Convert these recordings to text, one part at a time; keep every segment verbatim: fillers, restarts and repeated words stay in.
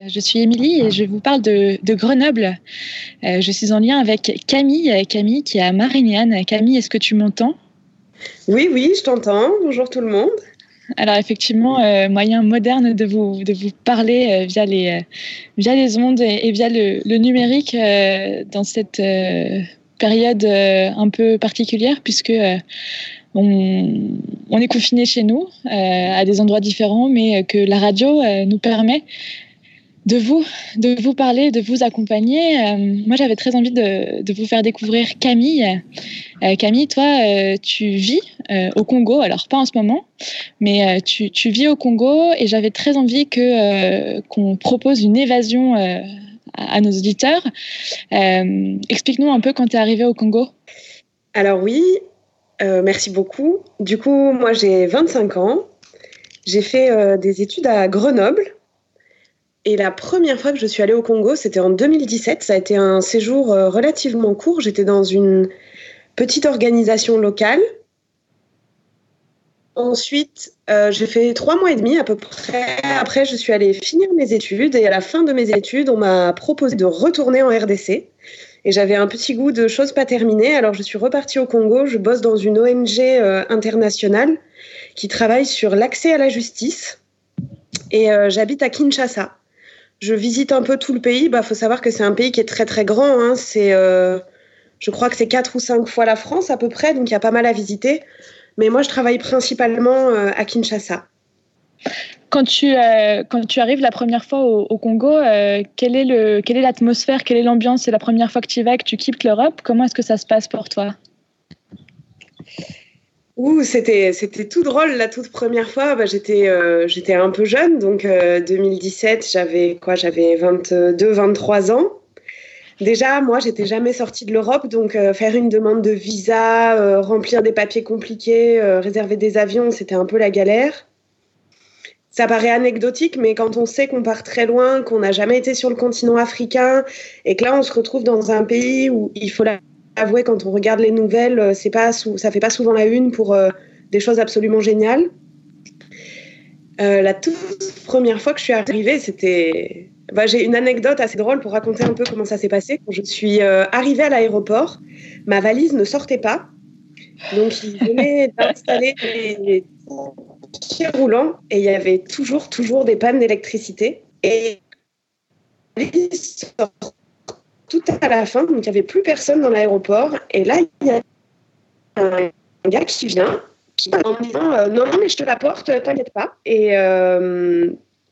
Je suis Émilie et je vous parle de, de Grenoble. Euh, je suis en lien avec Camille, Camille qui est à Marignane. Camille, est-ce que tu m'entends ? Oui, oui, je t'entends. Bonjour tout le monde. Alors effectivement, euh, moyen moderne de vous, de vous parler euh, via, les, euh, via les ondes et, et via le, le numérique euh, dans cette euh, période euh, un peu particulière puisque euh, on, on est confinés chez nous euh, à des endroits différents, mais que la radio euh, nous permet de vous, de vous parler, de vous accompagner. Euh, moi, j'avais très envie de, de vous faire découvrir Camille. Euh, Camille, toi, euh, tu vis euh, au Congo, alors pas en ce moment, mais euh, tu, tu vis au Congo et j'avais très envie que, euh, qu'on propose une évasion euh, à, à nos auditeurs. Euh, explique-nous un peu quand tu es arrivée au Congo. Alors oui, euh, merci beaucoup. Du coup, moi, j'ai vingt-cinq ans. J'ai fait euh, des études à Grenoble. Et la première fois que je suis allée au Congo, c'était en deux mille dix-sept. Ça a été un séjour euh, relativement court. J'étais dans une petite organisation locale. Ensuite, euh, j'ai fait trois mois et demi à peu près. Après, je suis allée finir mes études. Et à la fin de mes études, on m'a proposé de retourner en R D C. Et j'avais un petit goût de choses pas terminées. Alors, je suis repartie au Congo. Je bosse dans une O N G euh, internationale qui travaille sur l'accès à la justice. Et euh, j'habite à Kinshasa. Je visite un peu tout le pays. Bah, faut savoir que c'est un pays qui est très très grand. Hein. C'est, euh, je crois que c'est quatre ou cinq fois la France à peu près, donc il y a pas mal à visiter. Mais moi, je travaille principalement euh, à Kinshasa. Quand tu, euh, quand tu arrives la première fois au, au Congo, euh, quelle est le, quelle est l'atmosphère, quelle est l'ambiance ? C'est la première fois que tu y vas, que tu quittes l'Europe. Comment est-ce que ça se passe pour toi ? Ouh, c'était, c'était tout drôle la toute première fois. Bah, j'étais, euh, j'étais un peu jeune, donc euh, deux mille dix-sept, j'avais quoi, j'avais vingt-deux, vingt-trois ans. Déjà, moi, j'étais jamais sortie de l'Europe, donc euh, faire une demande de visa, euh, remplir des papiers compliqués, euh, réserver des avions, c'était un peu la galère. Ça paraît anecdotique, mais quand on sait qu'on part très loin, qu'on n'a jamais été sur le continent africain, et que là, on se retrouve dans un pays où il faut l'avouer, quand on regarde les nouvelles, c'est pas sou- ça fait pas souvent la une pour euh, des choses absolument géniales. Euh, la toute première fois que je suis arrivée, c'était... Bah, j'ai une anecdote assez drôle pour raconter un peu comment ça s'est passé. Quand je suis euh, arrivée à l'aéroport, ma valise ne sortait pas. Donc, ils venaient d'installer les pieds roulants et il y avait toujours, toujours des pannes d'électricité. Et la valise sort tout à la fin, donc il n'y avait plus personne dans l'aéroport. Et là, il y a un gars qui vient en me disant euh, non, non, mais je te l'apporte, t'inquiète pas. Et... Euh,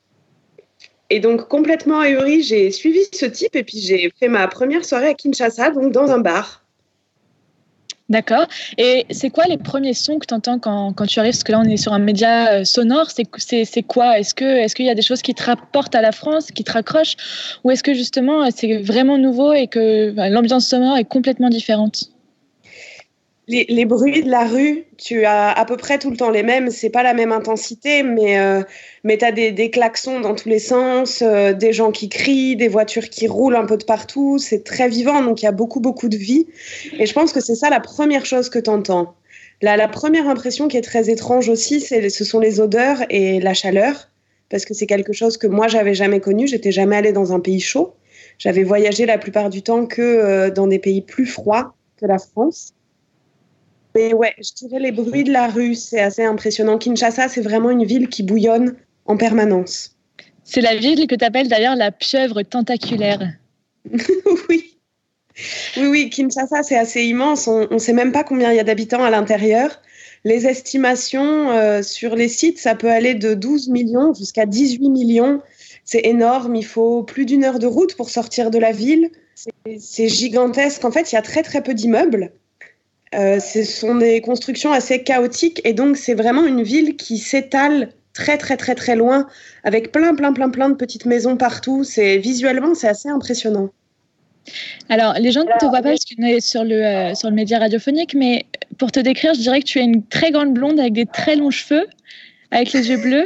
Et donc, complètement ahurie, j'ai suivi ce type et puis j'ai fait ma première soirée à Kinshasa, donc dans un bar. D'accord. Et c'est quoi les premiers sons que tu entends quand, quand tu arrives ? Parce que là, on est sur un média euh, sonore. C'est, c'est, c'est quoi ? Est-ce que, est-ce qu'il y a des choses qui te rapportent à la France, qui te raccrochent ? Ou est-ce que justement, c'est vraiment nouveau et que bah, l'ambiance sonore est complètement différente ? Les, les bruits de la rue, tu as à peu près tout le temps les mêmes. C'est pas la même intensité, mais, euh, mais tu as des, des klaxons dans tous les sens, euh, des gens qui crient, des voitures qui roulent un peu de partout. C'est très vivant, donc il y a beaucoup, beaucoup de vie. Et je pense que c'est ça la première chose que tu entends. La, la première impression qui est très étrange aussi, c'est, ce sont les odeurs et la chaleur, parce que c'est quelque chose que moi, j'avais jamais connu. J'étais jamais allée dans un pays chaud. J'avais voyagé la plupart du temps que euh, dans des pays plus froids que la France. Mais ouais, je dirais les bruits de la rue, c'est assez impressionnant. Kinshasa, c'est vraiment une ville qui bouillonne en permanence. C'est la ville que tu appelles d'ailleurs la pieuvre tentaculaire. Oui. Oui, oui, Kinshasa, c'est assez immense. On ne sait même pas combien il y a d'habitants à l'intérieur. Les estimations euh, sur les sites, ça peut aller de douze millions jusqu'à dix-huit millions. C'est énorme. Il faut plus d'une heure de route pour sortir de la ville. C'est, c'est gigantesque. En fait, il y a très, très peu d'immeubles. Euh, ce sont des constructions assez chaotiques et donc c'est vraiment une ville qui s'étale très très très très loin avec plein plein plein plein de petites maisons partout. C'est visuellement c'est assez impressionnant. Alors les gens ne te voient pas parce qu'on est sur le euh, sur le média radiophonique, mais pour te décrire, je dirais que tu es une très grande blonde avec des très longs cheveux, avec les yeux bleus.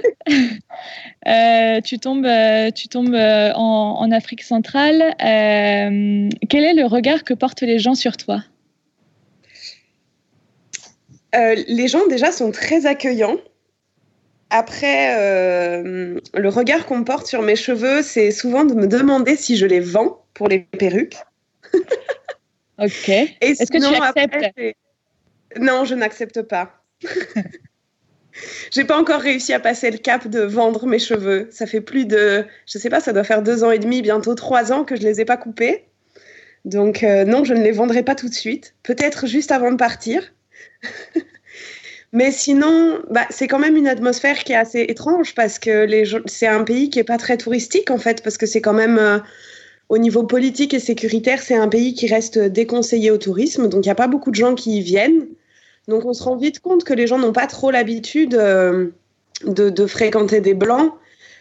euh, tu tombes euh, tu tombes euh, en, en Afrique centrale. Euh, quel est le regard que portent les gens sur toi ? Euh, les gens déjà sont très accueillants. Après, euh, le regard qu'on porte sur mes cheveux, c'est souvent de me demander si je les vends pour les perruques. Ok. Et Est-ce sinon, que tu acceptes après, non, je n'accepte pas. J'ai pas encore réussi à passer le cap de vendre mes cheveux. Ça fait plus de, je sais pas, ça doit faire deux ans et demi, bientôt trois ans que je les ai pas coupés. Donc euh, non, je ne les vendrai pas tout de suite. Peut-être juste avant de partir. Mais sinon, bah, c'est quand même une atmosphère qui est assez étrange parce que les gens, c'est un pays qui est pas très touristique en fait, parce que c'est quand même euh, au niveau politique et sécuritaire, c'est un pays qui reste déconseillé au tourisme. Donc il y a pas beaucoup de gens qui y viennent. Donc on se rend vite compte que les gens n'ont pas trop l'habitude euh, de, de fréquenter des blancs.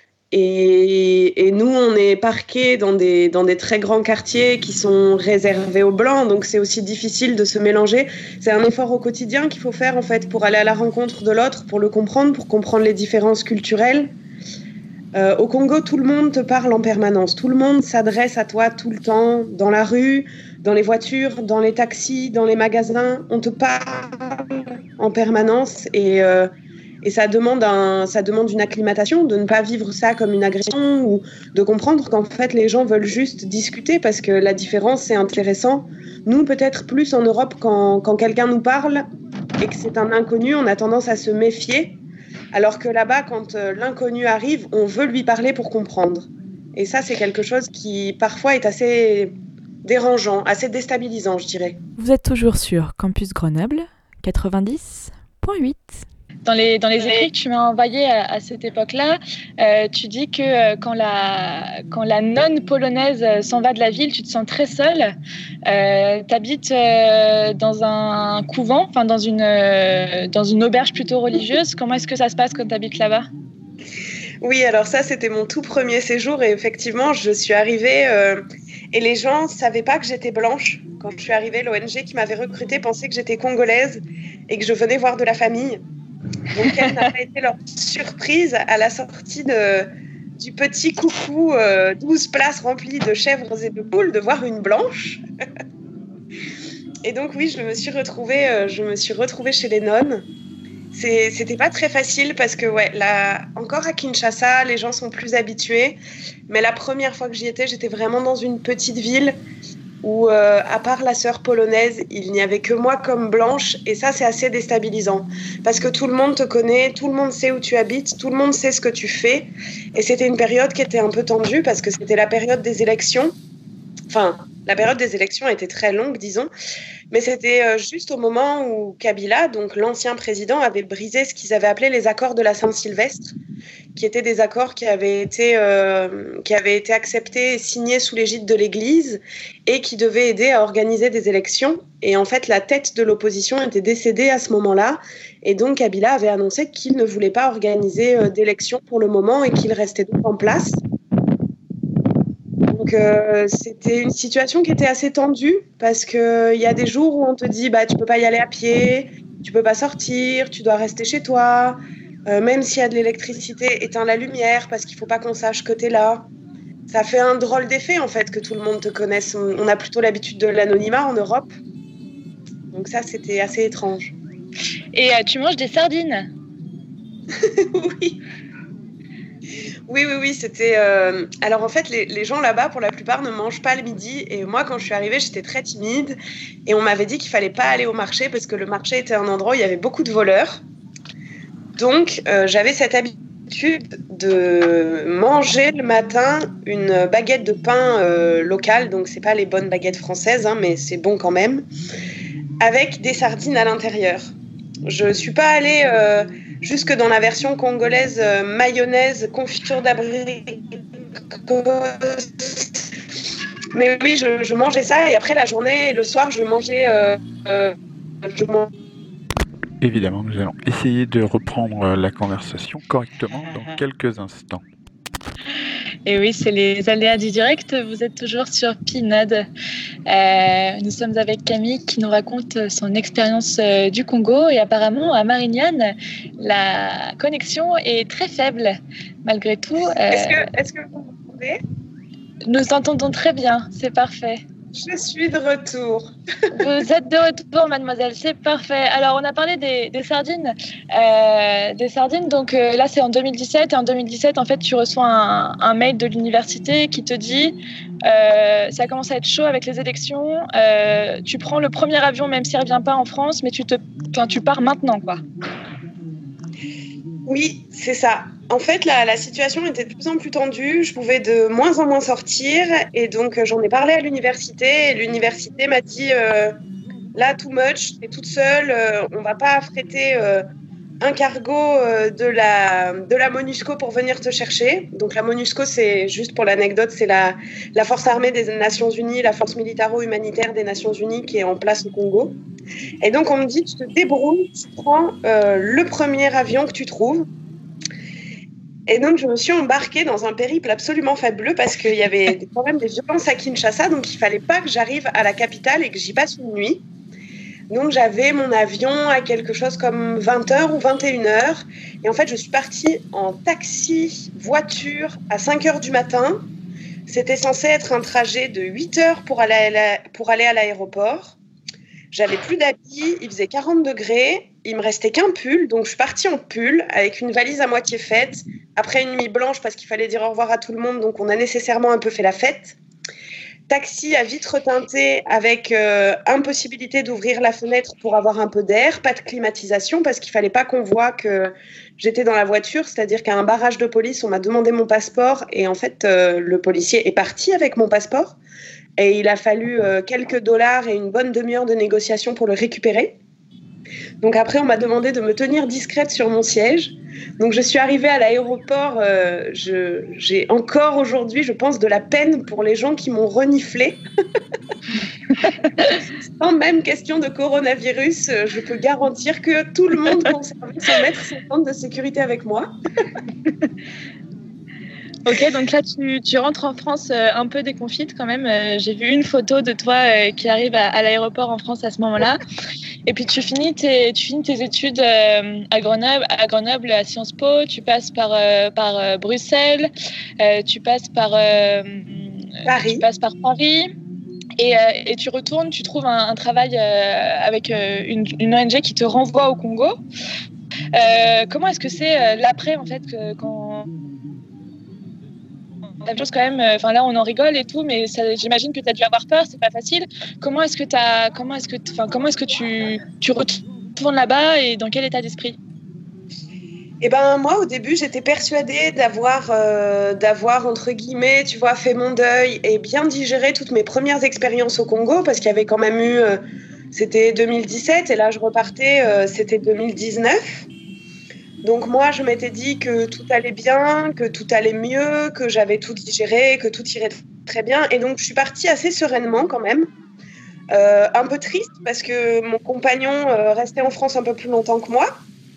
Et, et nous, on est parqués dans des, dans des très grands quartiers qui sont réservés aux blancs. Donc c'est aussi difficile de se mélanger. C'est un effort au quotidien qu'il faut faire en fait pour aller à la rencontre de l'autre, pour le comprendre, pour comprendre les différences culturelles. Euh, au Congo, tout le monde te parle en permanence. Tout le monde s'adresse à toi tout le temps, dans la rue, dans les voitures, dans les taxis, dans les magasins. On te parle en permanence et, euh, et ça demande, un, ça demande une acclimatation, de ne pas vivre ça comme une agression ou de comprendre qu'en fait les gens veulent juste discuter parce que la différence c'est intéressant. Nous, peut-être plus en Europe, quand, quand quelqu'un nous parle et que c'est un inconnu, on a tendance à se méfier. Alors que là-bas, quand euh, l'inconnu arrive, on veut lui parler pour comprendre. Et ça, c'est quelque chose qui, parfois, est assez dérangeant, assez déstabilisant, je dirais. Vous êtes toujours sur Campus Grenoble, quatre-vingt-dix virgule huit. Dans les, dans les écrits que tu m'as envoyés à, à cette époque-là, euh, tu dis que euh, quand, la, quand la nonne polonaise euh, s'en va de la ville, tu te sens très seule. Euh, tu habites euh, dans un couvent, enfin dans une, euh, dans une auberge plutôt religieuse. Comment est-ce que ça se passe quand tu habites là-bas ? Oui, alors ça, c'était mon tout premier séjour et effectivement, je suis arrivée euh, et les gens ne savaient pas que j'étais blanche. Quand je suis arrivée, l'O N G qui m'avait recrutée pensait que j'étais congolaise et que je venais voir de la famille. Donc, quelle n'a pas été leur surprise à la sortie de, du petit coucou, euh, douze places remplies de chèvres et de poules, de voir une blanche. Et donc, oui, je me suis retrouvée, euh, je me suis retrouvée chez les nonnes. C'est, c'était pas très facile parce que, ouais, là, encore à Kinshasa, les gens sont plus habitués. Mais la première fois que j'y étais, j'étais vraiment dans une petite ville où, euh, à part la sœur polonaise, il n'y avait que moi comme blanche. Et ça, c'est assez déstabilisant. Parce que tout le monde te connaît, tout le monde sait où tu habites, tout le monde sait ce que tu fais. Et c'était une période qui était un peu tendue parce que c'était la période des élections. Enfin, la période des élections était très longue, disons. Mais c'était euh, juste au moment où Kabila, donc l'ancien président, avait brisé ce qu'ils avaient appelé les accords de la Saint-Sylvestre, qui étaient des accords qui avaient été, euh, qui avaient été acceptés et signés sous l'égide de l'Église et qui devaient aider à organiser des élections. Et en fait, la tête de l'opposition était décédée à ce moment-là. Et donc, Kabila avait annoncé qu'il ne voulait pas organiser euh, d'élections pour le moment et qu'il restait donc en place. Donc, euh, c'était une situation qui était assez tendue parce qu'il y a des jours où on te dit bah, tu ne peux pas y aller à pied, tu ne peux pas sortir, tu dois rester chez toi. Euh, même s'il y a de l'électricité, éteins la lumière parce qu'il ne faut pas qu'on sache que tu es là. Ça fait un drôle d'effet en fait que tout le monde te connaisse. On, on a plutôt l'habitude de l'anonymat en Europe. Donc ça, c'était assez étrange. Et euh, tu manges des sardines ? Oui. Oui, oui, oui, c'était... Euh... Alors en fait, les, les gens là-bas, pour la plupart, ne mangent pas le midi. Et moi, quand je suis arrivée, j'étais très timide. Et on m'avait dit qu'il ne fallait pas aller au marché parce que le marché était un endroit où il y avait beaucoup de voleurs. Donc, euh, j'avais cette habitude de manger le matin une baguette de pain euh, locale. Donc, ce n'est pas les bonnes baguettes françaises, hein, mais c'est bon quand même. Avec des sardines à l'intérieur. Je ne suis pas allée... Euh, jusque dans la version congolaise, euh, mayonnaise, confiture d'abricot. Mais oui, je, je mangeais ça et après la journée et le soir, je mangeais... Euh, euh, je mangeais... Évidemment, nous allons essayer de reprendre la conversation correctement dans quelques instants. Et oui, c'est les aléas du direct. Vous êtes toujours sur Pinode. Euh, nous sommes avec Camille qui nous raconte son expérience euh, du Congo. Et apparemment, à Marignane, la connexion est très faible. Malgré tout. Euh, est-ce que, est-ce que vous m'entendez ? Nous entendons très bien. C'est parfait. Je suis de retour. Vous êtes de retour, mademoiselle, c'est parfait. Alors, on a parlé des, des sardines. Euh, des sardines, donc euh, là, c'est en deux mille dix-sept. Et en deux mille dix-sept, en fait, tu reçois un, un mail de l'université qui te dit euh, ça commence à être chaud avec les élections. Euh, tu prends le premier avion, même s'il ne revient pas en France, mais tu, te, enfin, tu pars maintenant, quoi. Oui, c'est ça. En fait, la, la situation était de plus en plus tendue. Je pouvais de moins en moins sortir. Et donc, euh, j'en ai parlé à l'université. Et l'université m'a dit euh, là, too much, t'es toute seule. Euh, on ne va pas affréter euh, un cargo euh, de, la, de la MONUSCO pour venir te chercher. Donc, la MONUSCO, c'est juste pour l'anecdote, c'est la, la force armée des Nations Unies, la force militaro-humanitaire des Nations Unies qui est en place au Congo. Et donc, on me dit tu te débrouilles, tu prends euh, le premier avion que tu trouves. Et donc, je me suis embarquée dans un périple absolument fabuleux parce qu'il y avait quand même des violences à Kinshasa. Donc, il ne fallait pas que j'arrive à la capitale et que j'y passe une nuit. Donc, j'avais mon avion à quelque chose comme vingt heures ou vingt et une heures. Et en fait, je suis partie en taxi, voiture, à cinq heures du matin. C'était censé être un trajet de huit heures pour aller à, la, pour aller à l'aéroport. J'avais plus d'habits, il faisait quarante degrés, il me restait qu'un pull, donc je suis partie en pull avec une valise à moitié faite, après une nuit blanche parce qu'il fallait dire au revoir à tout le monde, donc on a nécessairement un peu fait la fête. Taxi à vitres teintées avec euh, impossibilité d'ouvrir la fenêtre pour avoir un peu d'air, pas de climatisation parce qu'il fallait pas qu'on voit que j'étais dans la voiture, c'est-à-dire qu'à un barrage de police, on m'a demandé mon passeport et en fait, euh, le policier est parti avec mon passeport. Et il a fallu euh, quelques dollars et une bonne demi-heure de négociation pour le récupérer. Donc après, on m'a demandé de me tenir discrète sur mon siège. Donc je suis arrivée à l'aéroport. Euh, je, j'ai encore aujourd'hui, je pense, de la peine pour les gens qui m'ont reniflé. Sans même question de coronavirus, je peux garantir que tout le monde conservait son mètre cinquante de sécurité avec moi. Ok, donc là, tu, tu rentres en France euh, un peu déconfite quand même. Euh, j'ai vu une photo de toi euh, qui arrive à, à l'aéroport en France à ce moment-là. Et puis, tu finis tes, tu finis tes études euh, à Grenoble, à Grenoble, à Sciences Po. Tu passes par, euh, par euh, Bruxelles. Euh, tu passes par, euh, Paris. Tu passes par Paris. Et, euh, et tu retournes, tu trouves un, un travail euh, avec euh, une, une O N G qui te renvoie au Congo. Euh, comment est-ce que c'est euh, l'après, en fait, que, quand... La chose quand même, enfin euh, là on en rigole et tout, mais ça, j'imagine que tu as dû avoir peur, c'est pas facile. Comment est-ce que t'as, comment est-ce que, enfin comment est-ce que tu, tu retournes là-bas et dans quel état d'esprit? Eh ben moi au début j'étais persuadée d'avoir, euh, d'avoir entre guillemets, tu vois, fait mon deuil et bien digéré toutes mes premières expériences au Congo parce qu'il y avait quand même eu, euh, c'était deux mille dix-sept et là je repartais, euh, c'était deux mille dix-neuf. Donc moi, je m'étais dit que tout allait bien, que tout allait mieux, que j'avais tout digéré, que tout irait très bien. Et donc, je suis partie assez sereinement quand même. Euh, un peu triste parce que mon compagnon euh, restait en France un peu plus longtemps que moi.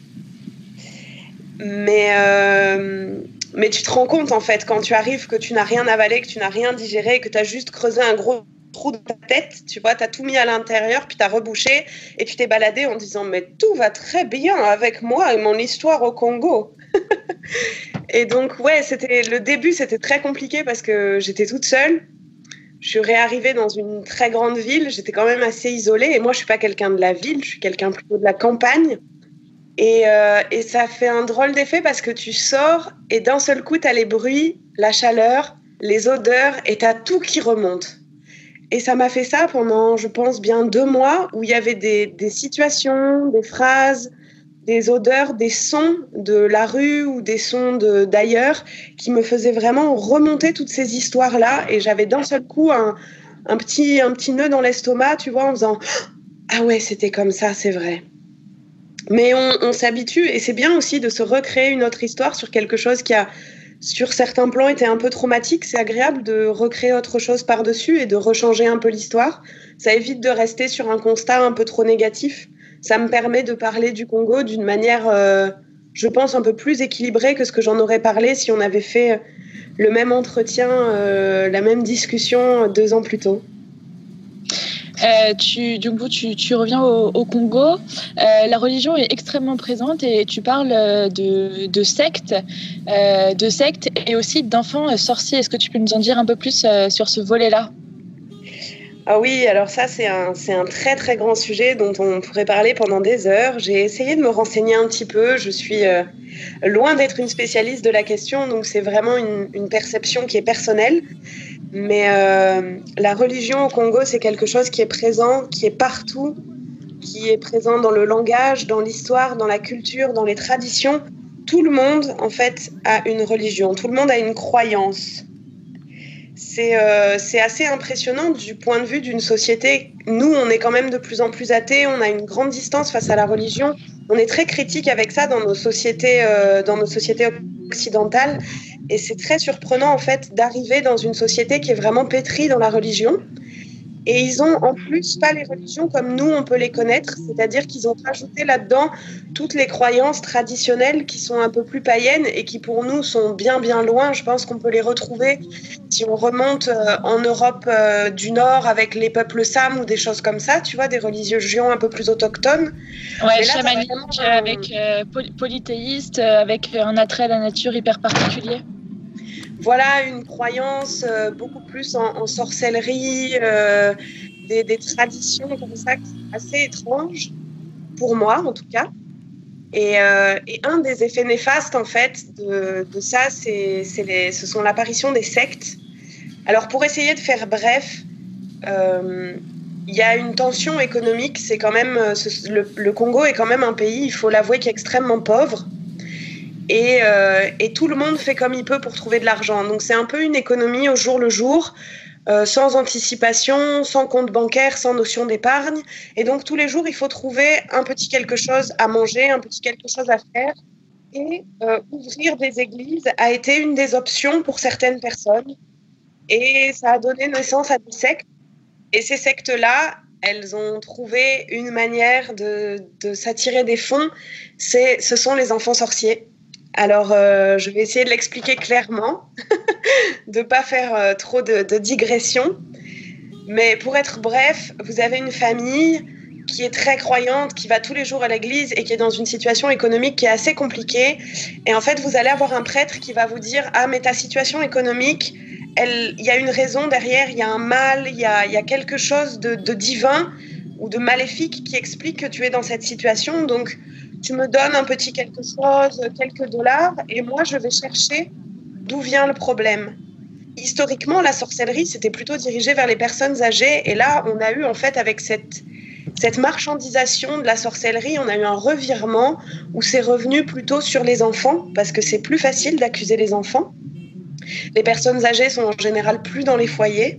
Mais, euh, mais tu te rends compte, en fait, quand tu arrives, que tu n'as rien avalé, que tu n'as rien digéré, que tu as juste creusé un gros trou de ta tête, tu vois, tu as tout mis à l'intérieur, puis tu as rebouché, et tu t'es baladé en disant « mais tout va très bien avec moi et mon histoire au Congo ». Et donc, ouais, c'était, le début, c'était très compliqué parce que j'étais toute seule. Je suis réarrivée dans une très grande ville, j'étais quand même assez isolée, et moi, je ne suis pas quelqu'un de la ville, je suis quelqu'un plutôt de la campagne. Et, euh, et ça fait un drôle d'effet parce que tu sors, et d'un seul coup, tu as les bruits, la chaleur, les odeurs, et tu as tout qui remonte. Et ça m'a fait ça pendant, je pense, bien deux mois où il y avait des, des situations, des phrases, des odeurs, des sons de la rue ou des sons de, d'ailleurs qui me faisaient vraiment remonter toutes ces histoires-là. Et j'avais d'un seul coup un, un, petit, un petit nœud dans l'estomac, tu vois, en faisant « Ah ouais, c'était comme ça, c'est vrai ». Mais on, on s'habitue et c'est bien aussi de se recréer une autre histoire sur quelque chose qui a... sur certains plans, était un peu traumatique. C'est agréable de recréer autre chose par-dessus et de rechanger un peu l'histoire. Ça évite de rester sur un constat un peu trop négatif. Ça me permet de parler du Congo d'une manière, euh, je pense, un peu plus équilibrée que ce que j'en aurais parlé si on avait fait le même entretien, euh, la même discussion deux ans plus tôt. Euh, tu, du coup, tu, tu reviens au, au Congo. Euh, la religion est extrêmement présente et tu parles de, de sectes, euh, de sectes et aussi d'enfants sorciers. Est-ce que tu peux nous en dire un peu plus euh, sur ce volet-là ? Ah oui, alors ça, c'est un, c'est un très très grand sujet dont on pourrait parler pendant des heures. J'ai essayé de me renseigner un petit peu. Je suis euh, loin d'être une spécialiste de la question, donc c'est vraiment une, une perception qui est personnelle. Mais euh, la religion au Congo, c'est quelque chose qui est présent, qui est partout, qui est présent dans le langage, dans l'histoire, dans la culture, dans les traditions. Tout le monde, en fait, a une religion. Tout le monde a une croyance. C'est, euh, c'est assez impressionnant du point de vue d'une société. Nous, on est quand même de plus en plus athées, on a une grande distance face à la religion. On est très critique avec ça dans nos sociétés, euh, dans nos sociétés occidentales. Et c'est très surprenant, en fait, d'arriver dans une société qui est vraiment pétrie dans la religion. Et ils ont en plus pas les religions comme nous, on peut les connaître, c'est-à-dire qu'ils ont rajouté là-dedans toutes les croyances traditionnelles qui sont un peu plus païennes et qui pour nous sont bien bien loin. Je pense qu'on peut les retrouver si on remonte euh, en Europe euh, du Nord avec les peuples Sam ou des choses comme ça, tu vois, des religions un peu plus autochtones. Ouais, chamanique, vraiment... avec euh, polythéiste, euh, avec un attrait à la nature hyper particulier. Voilà, une croyance euh, beaucoup plus en, en sorcellerie, euh, des, des traditions comme ça qui sont assez étranges, pour moi en tout cas. Et, euh, et un des effets néfastes en fait de, de ça, c'est, c'est les, ce sont l'apparition des sectes. Alors pour essayer de faire bref, euh, il y a une tension économique, c'est quand même, ce, le, le Congo est quand même un pays, il faut l'avouer, qui est extrêmement pauvre. Et, euh, et tout le monde fait comme il peut pour trouver de l'argent. Donc c'est un peu une économie au jour le jour, euh, sans anticipation, sans compte bancaire, sans notion d'épargne. Et donc tous les jours, il faut trouver un petit quelque chose à manger, un petit quelque chose à faire. Et euh, ouvrir des églises a été une des options pour certaines personnes. Et ça a donné naissance à des sectes. Et ces sectes-là, elles ont trouvé une manière de, de s'attirer des fonds. C'est, ce sont les enfants sorciers. Alors, euh, je vais essayer de l'expliquer clairement, de ne pas faire euh, trop de, de digressions. Mais pour être bref, vous avez une famille qui est très croyante, qui va tous les jours à l'église et qui est dans une situation économique qui est assez compliquée. Et en fait, vous allez avoir un prêtre qui va vous dire « Ah, mais ta situation économique, il y a une raison derrière, il y a un mal, il y a, y a quelque chose de, de divin ou de maléfique qui explique que tu es dans cette situation. Donc, tu me donnes un petit quelque chose, quelques dollars, et moi, je vais chercher d'où vient le problème. » Historiquement, la sorcellerie, c'était plutôt dirigé vers les personnes âgées. Et là, on a eu, en fait, avec cette, cette marchandisation de la sorcellerie, on a eu un revirement où c'est revenu plutôt sur les enfants, parce que c'est plus facile d'accuser les enfants. Les personnes âgées sont en général plus dans les foyers.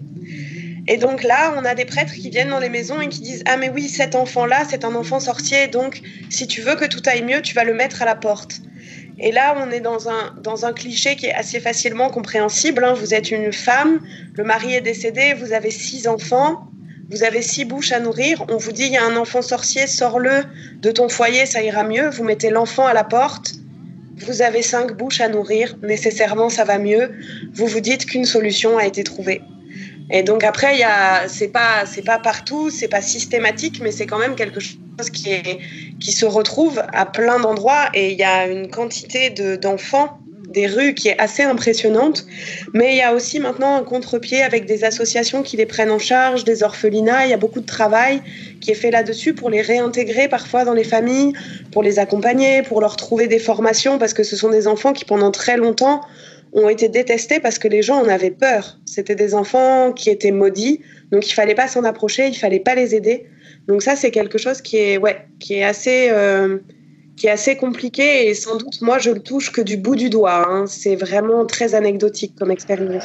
Et donc là, on a des prêtres qui viennent dans les maisons et qui disent « Ah mais oui, cet enfant-là, c'est un enfant sorcier, donc si tu veux que tout aille mieux, tu vas le mettre à la porte. » Et là, on est dans un, dans un cliché qui est assez facilement compréhensible. Hein. Vous êtes une femme, le mari est décédé, vous avez six enfants, vous avez six bouches à nourrir. On vous dit « Il y a un enfant sorcier, sors-le de ton foyer, ça ira mieux. » Vous mettez l'enfant à la porte, vous avez cinq bouches à nourrir, nécessairement ça va mieux. Vous vous dites qu'une solution a été trouvée. Et donc après, il y a, c'est pas, c'est pas partout, c'est pas systématique, mais c'est quand même quelque chose qui est, qui se retrouve à plein d'endroits. Et il y a une quantité de, d'enfants des rues qui est assez impressionnante. Mais il y a aussi maintenant un contre-pied avec des associations qui les prennent en charge, des orphelinats. Il y a beaucoup de travail qui est fait là-dessus pour les réintégrer parfois dans les familles, pour les accompagner, pour leur trouver des formations, parce que ce sont des enfants qui pendant très longtemps ont été détestés parce que les gens en avaient peur. C'était des enfants qui étaient maudits, donc il fallait pas s'en approcher, il fallait pas les aider. Donc ça, c'est quelque chose qui est, ouais, qui est assez, euh, qui est assez compliqué et sans doute, moi, je le touche que du bout du doigt. Hein. C'est vraiment très anecdotique comme expérience.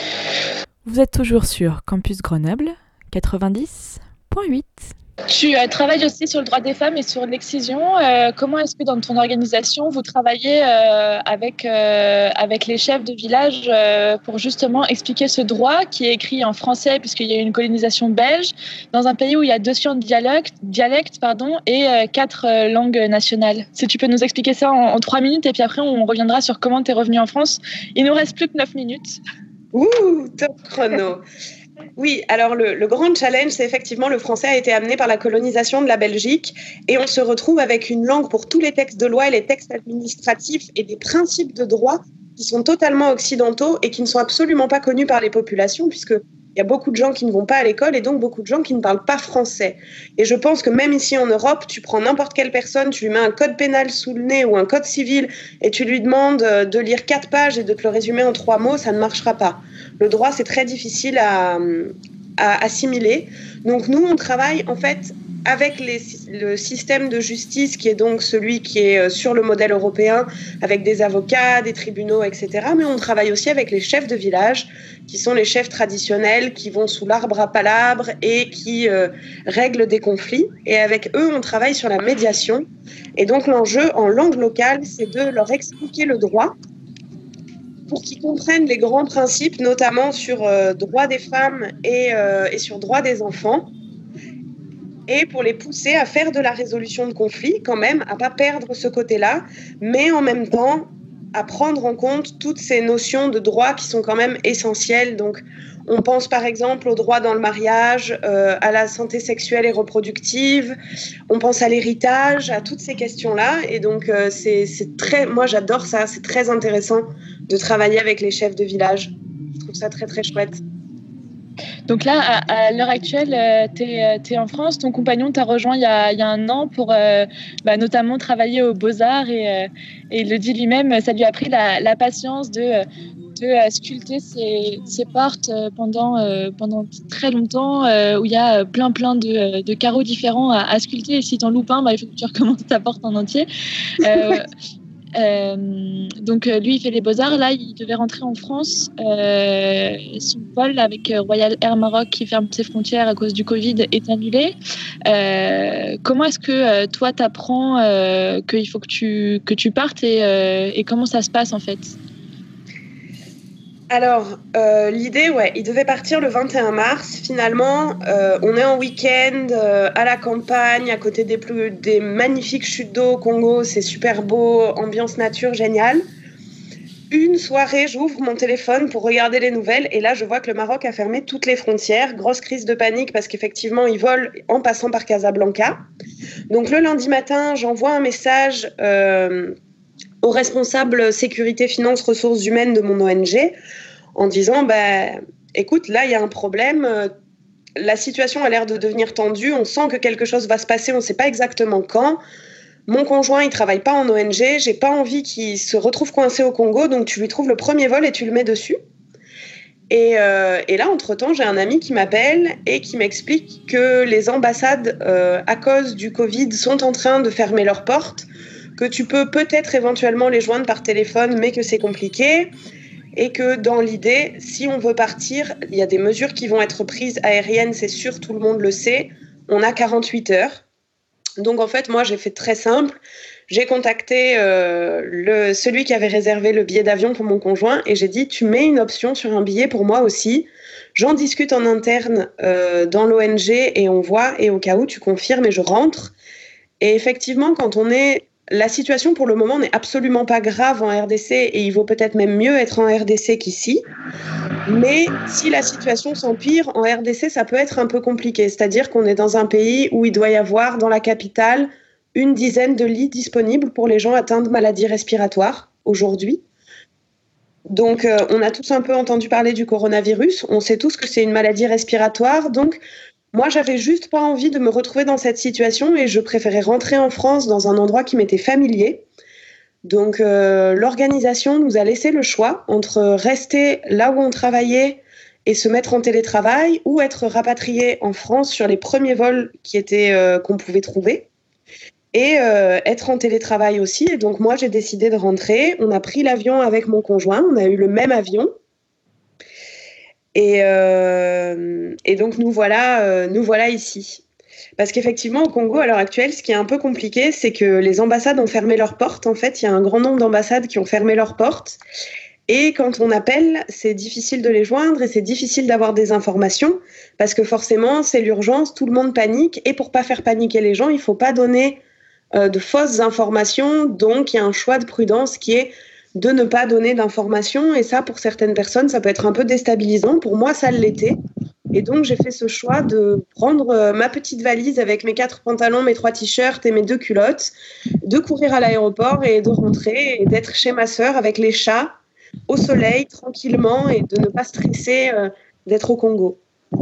Vous êtes toujours sur Campus Grenoble, quatre-vingt-dix virgule huit. Tu euh, travailles aussi sur le droit des femmes et sur l'excision. Euh, comment est-ce que dans ton organisation, vous travaillez euh, avec, euh, avec les chefs de village euh, pour justement expliquer ce droit qui est écrit en français puisqu'il y a eu une colonisation belge dans un pays où il y a deux cents dialectes, dialectes pardon, et euh, quatre euh, langues nationales. Si tu peux nous expliquer ça en, en trois minutes et puis après on reviendra sur comment tu es revenu en France. Il nous reste plus que neuf minutes. Ouh, top chrono. Oui, alors le, le grand challenge, c'est effectivement le français a été amené par la colonisation de la Belgique et on se retrouve avec une langue pour tous les textes de loi et les textes administratifs et des principes de droit qui sont totalement occidentaux et qui ne sont absolument pas connus par les populations puisque Il y a beaucoup de gens qui ne vont pas à l'école et donc beaucoup de gens qui ne parlent pas français. Et je pense que même ici en Europe, tu prends n'importe quelle personne, tu lui mets un code pénal sous le nez ou un code civil et tu lui demandes de lire quatre pages et de te le résumer en trois mots, ça ne marchera pas. Le droit, c'est très difficile à, à assimiler. Donc nous, on travaille en fait avec les, le système de justice qui est donc celui qui est sur le modèle européen, avec des avocats, des tribunaux, et cetera. Mais on travaille aussi avec les chefs de village, qui sont les chefs traditionnels, qui vont sous l'arbre à palabres et qui euh, règlent des conflits. Et avec eux, on travaille sur la médiation. Et donc l'enjeu en langue locale, c'est de leur expliquer le droit pour qu'ils comprennent les grands principes, notamment sur euh, droit des femmes et, euh, et sur droit des enfants, et pour les pousser à faire de la résolution de conflits quand même, à ne pas perdre ce côté-là, mais en même temps à prendre en compte toutes ces notions de droit qui sont quand même essentielles. Donc, on pense par exemple au droit dans le mariage, euh, à la santé sexuelle et reproductive, on pense à l'héritage, à toutes ces questions-là. Et donc, euh, c'est, c'est très, moi j'adore ça, c'est très intéressant de travailler avec les chefs de village. Je trouve ça très très chouette. Donc là, à, à l'heure actuelle, euh, tu es en France. Ton compagnon t'a rejoint il y, a, il y a un an pour euh, bah, notamment travailler aux Beaux-Arts. Et, euh, et il le dit lui-même, ça lui a pris la, la patience de, de euh, sculpter ses, ses portes pendant, euh, pendant très longtemps, euh, où il y a plein, plein de, de carreaux différents à, à sculpter. Et si tu en loupes un, bah, il faut que tu recommences ta porte en entier. Euh, Euh, donc euh, lui il fait les Beaux-Arts, là il devait rentrer en France, euh, son vol avec Royal Air Maroc qui ferme ses frontières à cause du Covid est annulé. Euh, comment est-ce que euh, toi t'apprends euh, qu'il faut que tu, que tu partes et, euh, et comment ça se passe en fait? Alors, euh, l'idée, ouais, il devait partir le vingt et un mars. Finalement, euh, on est en week-end euh, à la campagne, à côté des, plus, des magnifiques chutes d'eau au Congo. C'est super beau, ambiance nature, génial. Une soirée, j'ouvre mon téléphone pour regarder les nouvelles et là, je vois que le Maroc a fermé toutes les frontières. Grosse crise de panique parce qu'effectivement, ils volent en passant par Casablanca. Donc, le lundi matin, j'envoie un message Euh, au responsable sécurité, finances, ressources humaines de mon O N G en disant bah, écoute, là, il y a un problème. La situation a l'air de devenir tendue. On sent que quelque chose va se passer. On ne sait pas exactement quand. Mon conjoint, il ne travaille pas en O N G. Je n'ai pas envie qu'il se retrouve coincé au Congo. Donc, tu lui trouves le premier vol et tu le mets dessus. Et, euh, et là, entre-temps, j'ai un ami qui m'appelle et qui m'explique que les ambassades, euh, à cause du Covid, sont en train de fermer leurs portes, que tu peux peut-être éventuellement les joindre par téléphone, mais que c'est compliqué, et que dans l'idée, si on veut partir, il y a des mesures qui vont être prises aériennes, c'est sûr, tout le monde le sait, on a quarante-huit heures. Donc en fait, moi, j'ai fait très simple, j'ai contacté euh, le, celui qui avait réservé le billet d'avion pour mon conjoint, et j'ai dit, tu mets une option sur un billet pour moi aussi, j'en discute en interne euh, dans l'O N G, et on voit, et au cas où, tu confirmes, et je rentre. Et effectivement, quand on est La situation pour le moment n'est absolument pas grave en R D C et il vaut peut-être même mieux être en R D C qu'ici. Mais si la situation s'empire, en R D C, ça peut être un peu compliqué. C'est-à-dire qu'on est dans un pays où il doit y avoir, dans la capitale, une dizaine de lits disponibles pour les gens atteints de maladies respiratoires aujourd'hui. Donc, euh, on a tous un peu entendu parler du coronavirus. On sait tous que c'est une maladie respiratoire. Donc, moi, j'avais juste pas envie de me retrouver dans cette situation et je préférais rentrer en France dans un endroit qui m'était familier. Donc, euh, l'organisation nous a laissé le choix entre rester là où on travaillait et se mettre en télétravail ou être rapatrié en France sur les premiers vols qui étaient, euh, qu'on pouvait trouver et euh, être en télétravail aussi. Et donc, moi, j'ai décidé de rentrer. On a pris l'avion avec mon conjoint. On a eu le même avion. Et, euh, et donc, nous voilà, euh, nous voilà ici. Parce qu'effectivement, au Congo, à l'heure actuelle, ce qui est un peu compliqué, c'est que les ambassades ont fermé leurs portes. En fait, il y a un grand nombre d'ambassades qui ont fermé leurs portes. Et quand on appelle, c'est difficile de les joindre et c'est difficile d'avoir des informations parce que forcément, c'est l'urgence, tout le monde panique. Et pour ne pas faire paniquer les gens, il ne faut pas donner euh, de fausses informations. Donc, il y a un choix de prudence qui est de ne pas donner d'informations. Et ça, pour certaines personnes, ça peut être un peu déstabilisant. Pour moi, ça l'était. Et donc, j'ai fait ce choix de prendre ma petite valise avec mes quatre pantalons, mes trois t-shirts et mes deux culottes, de courir à l'aéroport et de rentrer et d'être chez ma sœur avec les chats, au soleil, tranquillement, et de ne pas stresser euh, d'être au Congo.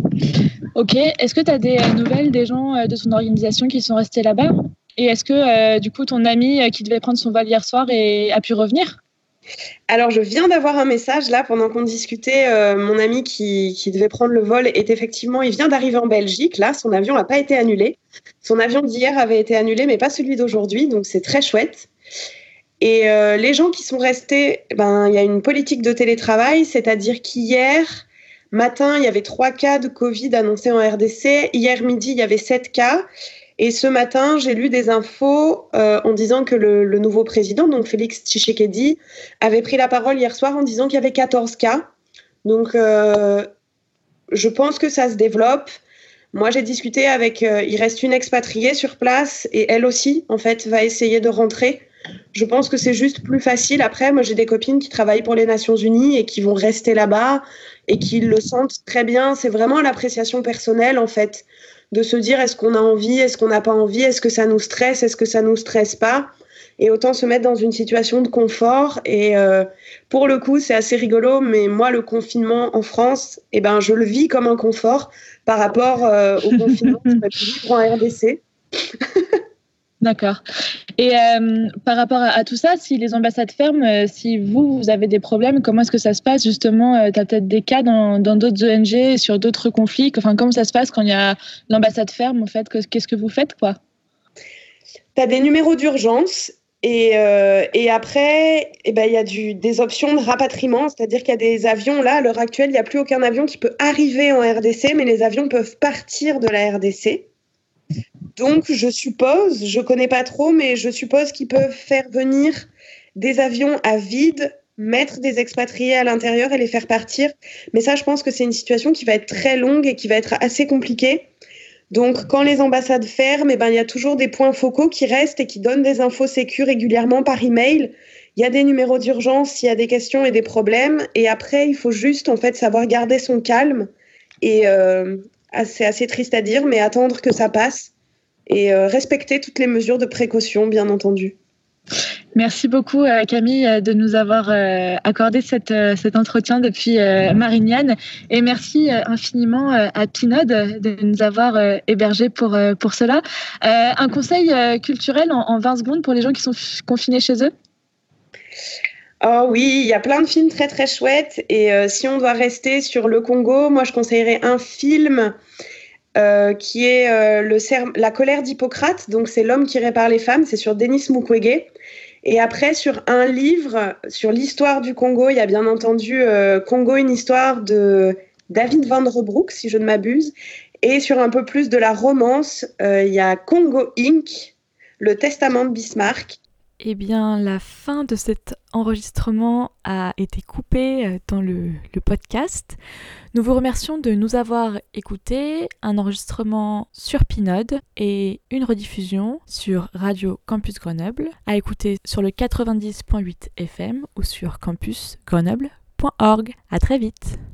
Ok, est-ce que tu as des nouvelles des gens de ton organisation qui sont restés là-bas? Et est-ce que euh, du coup ton ami qui devait prendre son vol hier soir est... a pu revenir? Alors, je viens d'avoir un message là pendant qu'on discutait. Euh, mon ami qui, qui devait prendre le vol est effectivement, il vient d'arriver en Belgique. Là, son avion n'a pas été annulé. Son avion d'hier avait été annulé, mais pas celui d'aujourd'hui. Donc, c'est très chouette. Et euh, les gens qui sont restés, ben, il y a une politique de télétravail, c'est-à-dire qu'hier matin, il y avait trois cas de Covid annoncés en R D C. Hier midi, il y avait sept cas. Et ce matin, j'ai lu des infos euh, en disant que le, le nouveau président, donc Félix Tshisekedi, avait pris la parole hier soir en disant qu'il y avait quatorze cas. Donc, euh, je pense que ça se développe. Moi, j'ai discuté avec... Euh, il reste une expatriée sur place et elle aussi, en fait, va essayer de rentrer. Je pense que c'est juste plus facile. Après, moi, j'ai des copines qui travaillent pour les Nations Unies et qui vont rester là-bas et qui le sentent très bien. C'est vraiment l'appréciation personnelle, en fait, de se dire est-ce qu'on a envie, est-ce qu'on n'a pas envie, est-ce que ça nous stresse, est-ce que ça nous stresse pas, et autant se mettre dans une situation de confort. Et euh, pour le coup, c'est assez rigolo, mais moi, le confinement en France, eh ben, je le vis comme un confort par rapport euh, au confinement que j'aurais pu vivre en R D C. D'accord. Et euh, par rapport à, à tout ça, si les ambassades ferment, euh, si vous, vous avez des problèmes, comment est-ce que ça se passe justement? euh, Tu as peut-être des cas dans, dans d'autres O N G, sur d'autres conflits. Enfin, comment ça se passe quand il y a l'ambassade ferme, en fait? Qu'est-ce que vous faites, quoi? Tu as des numéros d'urgence et, euh, et après, eh ben, il y a du, des options de rapatriement, c'est-à-dire qu'il y a des avions. Là, à l'heure actuelle, il n'y a plus aucun avion qui peut arriver en R D C, mais les avions peuvent partir de la R D C. Donc, je suppose, je ne connais pas trop, mais je suppose qu'ils peuvent faire venir des avions à vide, mettre des expatriés à l'intérieur et les faire partir. Mais ça, je pense que c'est une situation qui va être très longue et qui va être assez compliquée. Donc, quand les ambassades ferment, eh ben, il y a toujours des points focaux qui restent et qui donnent des infos sécu régulièrement par email. Il y a des numéros d'urgence s'il y a des questions et des problèmes. Et après, il faut juste en fait savoir garder son calme. Et euh, c'est assez triste à dire, mais attendre que ça passe. Et euh, respecter toutes les mesures de précaution, bien entendu. Merci beaucoup euh, Camille de nous avoir euh, accordé cette, euh, cet entretien depuis euh, Marignane, et merci euh, infiniment euh, à Pinode de nous avoir euh, hébergés pour, euh, pour cela. Euh, un conseil euh, culturel en, en vingt secondes pour les gens qui sont f- confinés chez eux? Oh oui, il y a plein de films très très chouettes, et euh, si on doit rester sur le Congo, moi je conseillerais un film Euh, qui est euh, le serme, La colère d'Hippocrate, donc c'est l'homme qui répare les femmes, c'est sur Denis Mukwege. Et après, sur un livre sur l'histoire du Congo, il y a bien entendu euh, Congo, une histoire de David Van der Broek, si je ne m'abuse. Et sur un peu plus de la romance, euh, il y a Congo incorporé, le testament de Bismarck. Eh bien, la fin de cet enregistrement a été coupée dans le, le podcast. Nous vous remercions de nous avoir écoutés, un enregistrement sur Pinode et une rediffusion sur Radio Campus Grenoble, à écouter sur le quatre-vingt-dix point huit F M ou sur campus grenoble point org. À très vite.